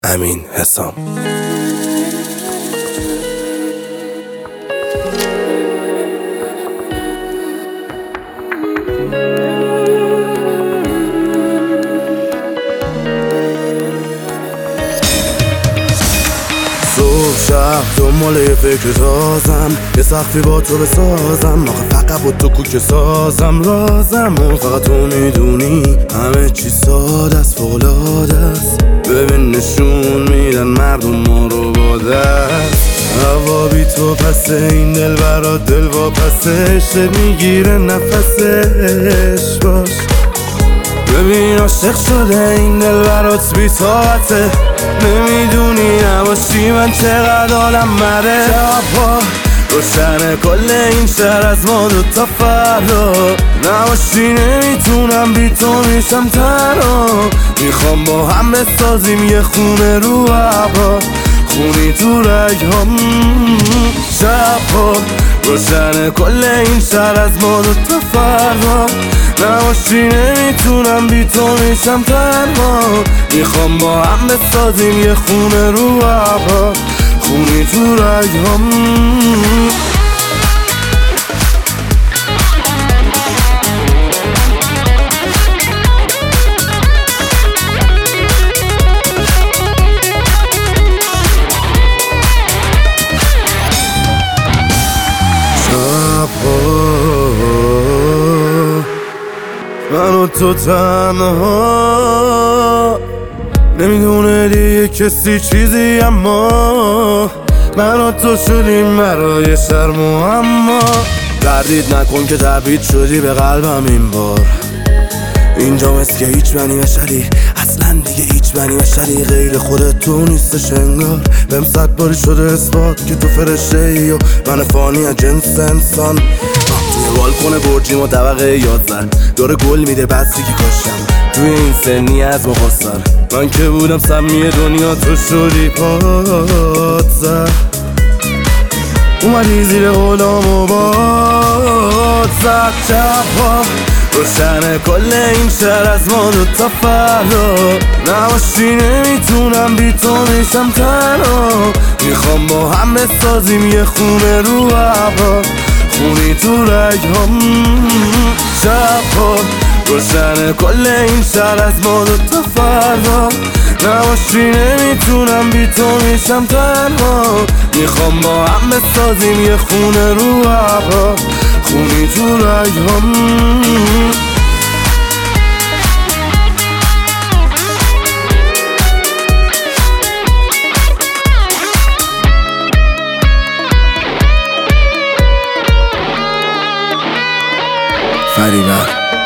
امین حسام. صبح شب دنبال یه فکر تازم، یه سخفی با تو بسازم، آخه فقط با تو کوک سازم رازم و فقط تو میدونی همه چی ساده است، فولاده است. ببین نشون میدن مردم ما رو با دست، هوا بی تو پسه، این دل برات دل واپسش میگیره نفسش. باش ببین عاشق شده این دل برات بی طاقته، نمیدونی نباشی من چقدر حالم مره. شبها روشنه کل این شهر از ما دوتا فردا، نباشی نمیتونم بی تو میشم تنها. میخوام با هم بسازیم یه خونه رو هوا، خونی تو رگهام. شبها روشنه کل این شهر از ما دوتا فردا، نباشی نمیتونم بی تو میشم تنها. میخوام با هم بسازیم یه خونه رو هوا، خونی تو رگهام. من و تو تنها، نمیدونه دیگه کسی چیزی، اما من و تو شدیم برای شرم و اما. دردید نکن که تبعید شدی به قلبم این بار، اینجا مثل که هیچ بنی بشری، اصلا دیگه هیچ بنی بشری غیر خودت تو نیستش انگار. بهم 100 باری شده اثبات که تو فرشته ای و من فانی از جنس انسان. توی بالکن برجیم و طبقه 11 داره گل میده بسی که کاشتم توی این سنی از مخاصر. من که بودم سمی دنیا، تو شدی پات زد، اومدی زیر غلام و باد زد. شبها روشنه کل این شهر از ما دوتا فردا، نباشی نمیتونم بی تو میشم تنها. میخوام با هم بسازیم یه خونه رو هوا، خونی تو رگهام. شبها روشنه کل این شهر از ما دوتا فردا، نباشی نمیتونم بی تو میشم تنها. میخوام با هم بسازیم یه خونه رو هوا، خونی تو رگهام. فریبرز